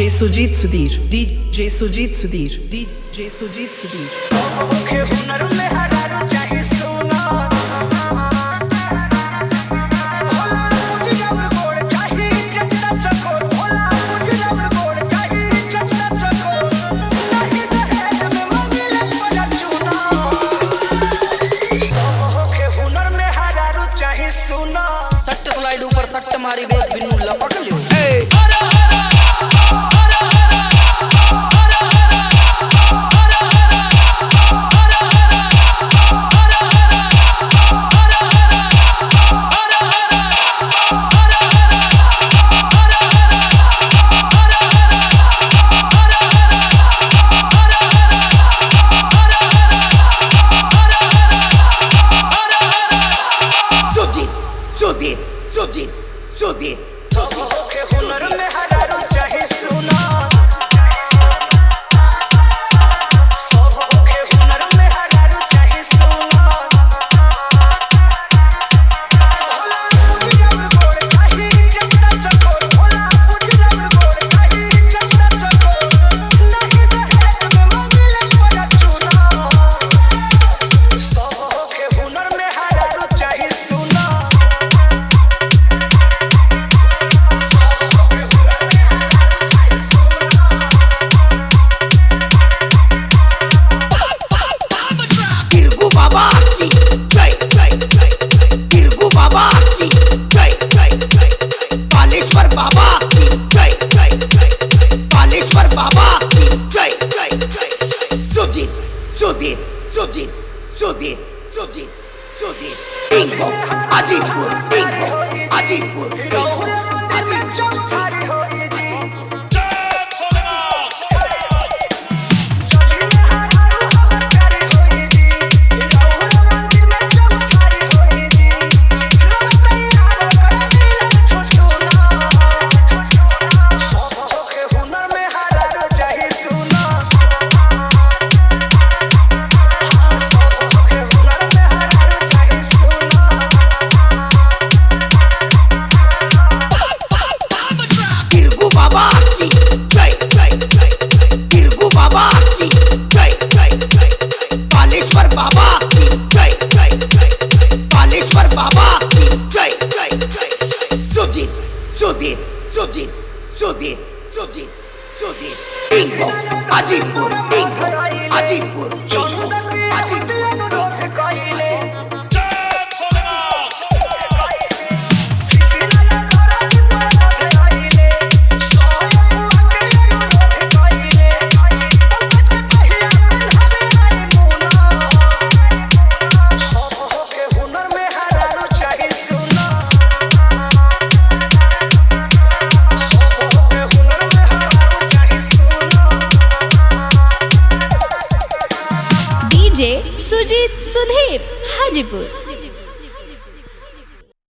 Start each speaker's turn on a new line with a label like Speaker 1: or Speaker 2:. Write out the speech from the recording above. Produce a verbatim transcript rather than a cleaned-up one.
Speaker 1: DJ Sujit Sudhir, DJ Sujit Sudhir, DJ Sujit Sudhir.
Speaker 2: सट्ट slide ऊपर सट्ट मारी बेस बिन्नू लपक लियो।
Speaker 3: Sudhir, Sudhir, Sudhir,
Speaker 2: के हुनर में हरारू चाहे सुना। के हुनर में हरारू चाहे सुना। भोला पुजरब गोड़ चाहे चचरा चकोर। भोला पुजरब गोड़ चाहे चचरा चकोर। नहीं दहेज में मांगले पड़ा चूना। के हुनर में हरारू चाहे सुना।
Speaker 3: Sudhir, Sudhir, Sudhir, Sudhir, Sudhir. Bingo, Ajipur, Bingo, Ajipur, Bingo, Ajipur. Sudhir, Sudhir, Sudhir, Sudhir, Sudhir. Bingo, Ajipur, Bingo, Ajipur, Bingo, Ajipur.
Speaker 4: DJ Sujit Sudhir, Hajipur.